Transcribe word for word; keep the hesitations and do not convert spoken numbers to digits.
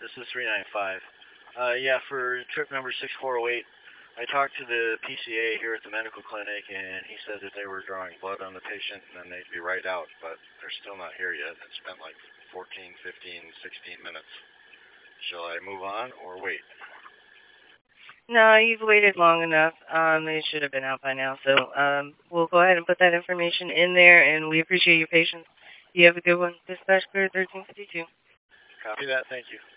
This is three nine five. Uh, yeah, for trip number six four zero eight, I talked to the P C A here at the medical clinic, and he said that they were drawing blood on the patient, and then they'd be right out, but they're still not here yet. It's been like fourteen, fifteen, sixteen minutes. Shall I move on or wait? No, you've waited long enough. Um, they should have been out by now. So um, we'll go ahead and put that information in there, and we appreciate your patience. You have a good one. Dispatch clear thirteen fifty-two. Copy that. Thank you.